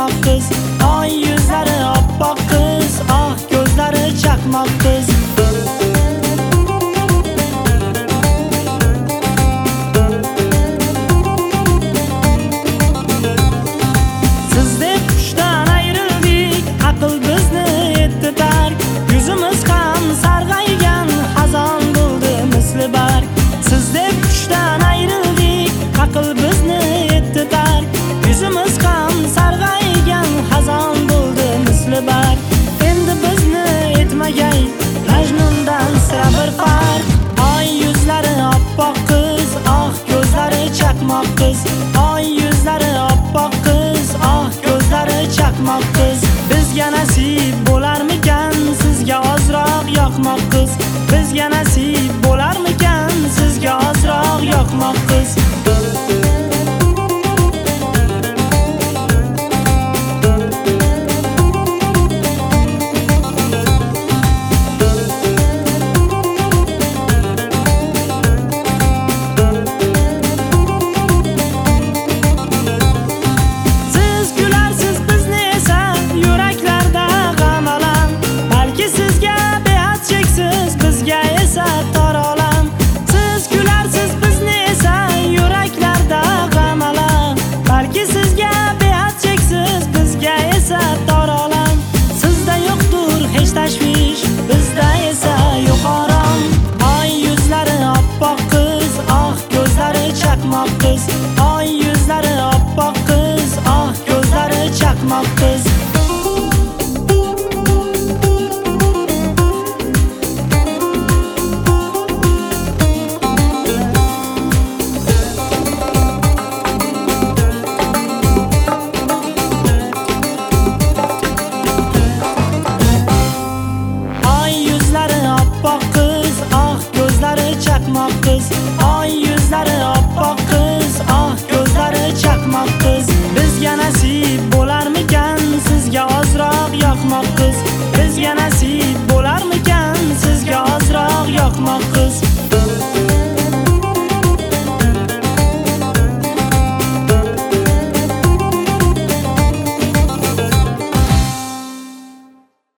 chaqmoq qiz. Oy yuzlari oppoq qiz, ah ko'zlari chaqmoq qiz. Siz deb qushdan ayrildik, aql bizni etdi tark. Yuzimiz ham sarg'aygan, xazon bo'ldi misli barg. Siz deb qushdan ayrildik, aql bizni etdi tark. Yuzimiz ham sarg'aygan, xazon bo'ldi misli barg. Endi bizni etmagay Majnundan sira bir farq. Oy yuzlari oppoq qiz, ah ko'zlari chaqmoq qiz. Oy yuzlari oppoq qiz, ah ko'zlari chaqmoq qiz. Bizga nasib bo'larmikan sizga ozroq yoqmoq qiz. Bizga nasib bo'larmikan sizga ozroq yoqmoq qiz. Tashvish bizda esa yo'q orom. Oy yuzlari oppoq qiz, ah ko'zlari chaqmoq qiz. Oy yuzlari oppoq qiz, ah ko'zlari chaqmoq qiz. Chaqmoq qiz, oy yuzlari oppoq qiz, ah ko'zlari chaqmoq qiz. Bizga nasib bo'larmikan sizga ozroq yoqmoq qiz. Bizga nasib